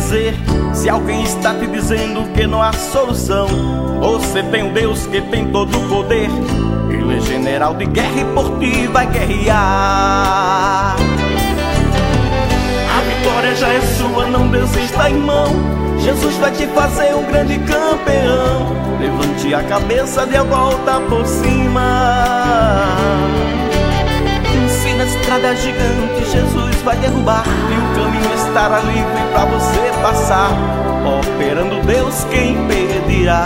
dizer. Se alguém está te dizendo que não há solução, você tem um Deus que tem todo o poder. Ele é general de guerra e por ti vai guerrear. A vitória já é sua, não desista, irmão. Jesus vai te fazer um grande campeão. Levante a cabeça, dê a volta por cima. Se na estrada gigante Jesus vai derrubar e o caminho estará livre pra você passar, operando Deus, quem impedirá?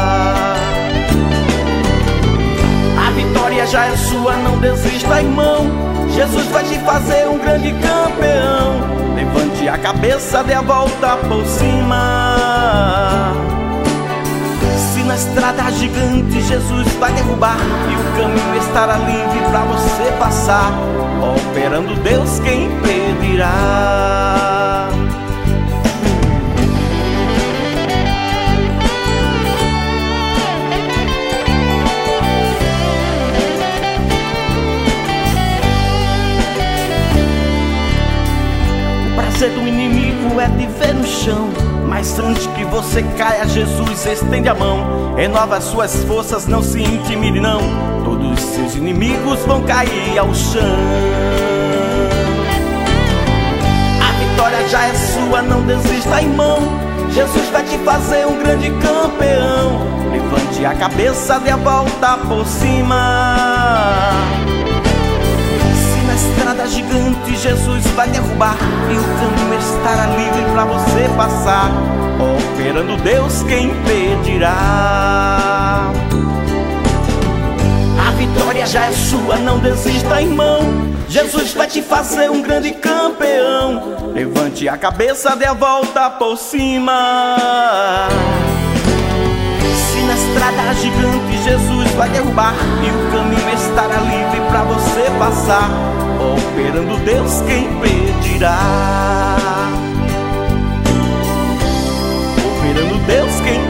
A vitória já é sua, não desista, irmão. Jesus vai te fazer um grande campeão. Levante a cabeça, dê a volta por cima. Se na estrada gigante Jesus vai derrubar e o caminho estará livre pra você passar, operando Deus, quem impedirá? O prazer do inimigo é te ver no chão, mas antes que você caia, Jesus estende a mão. Renova suas forças, não se intimide não. Todos seus inimigos vão cair ao chão. A vitória já é sua, não desista, irmão. Jesus vai te fazer um grande campeão. Levante a cabeça, dê a volta por cima. Na estrada gigante Jesus vai derrubar e o caminho estará livre pra você passar, operando Deus, quem impedirá? A vitória já é sua, não desista, irmão. Jesus vai te fazer um grande campeão. Levante a cabeça, dê a volta por cima. Se na estrada gigante Jesus vai derrubar e o caminho estará livre pra você passar, operando Deus, quem impedirá? Operando Deus, quem